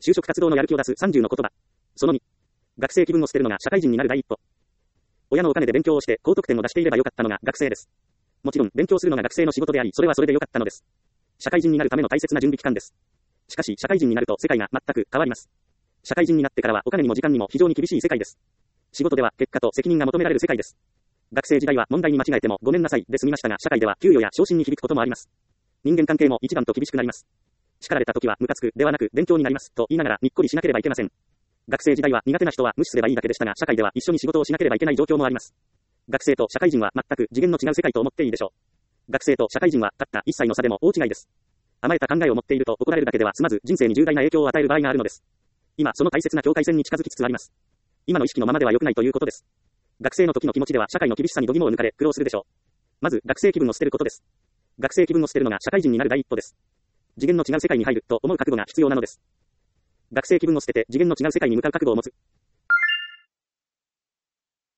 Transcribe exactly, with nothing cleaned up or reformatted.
就職活動のやる気を出すさんじゅうの言葉。そのに。学生気分を捨てるのが社会人になる第一歩。親のお金で勉強をして高得点を出していればよかったのが学生です。もちろん勉強するのが学生の仕事であり、それはそれでよかったのです。社会人になるための大切な準備期間です。しかし社会人になると世界が全く変わります。社会人になってからはお金にも時間にも非常に厳しい世界です。仕事では結果と責任が求められる世界です。学生時代は問題に間違えてもごめんなさいで済みましたが、社会では給与や昇進に響くこともあります。人間関係も一段と厳しくなります。叱られた時はムカつくではなく勉強になりますと言いながらにっこりしなければいけません。学生時代は苦手な人は無視すればいいだけでしたが、社会では一緒に仕事をしなければいけない状況もあります。学生と社会人は全く次元の違う世界と思っていいでしょう。学生と社会人はたったいっさいの差でも大違いです。甘えた考えを持っていると怒られるだけでは済まず、人生に重大な影響を与える場合があるのです。今その大切な境界線に近づきつつあります。今の意識のままでは良くないということです。学生の時の気持ちでは社会の厳しさに度肝を抜かれ苦労するでしょう。まず学生気分を捨てることです。学生気分を捨てるのが社会人になる第一歩です。次元の違う世界に入ると思う覚悟が必要なのです。学生気分を捨てて次元の違う世界に向かう覚悟を持つ。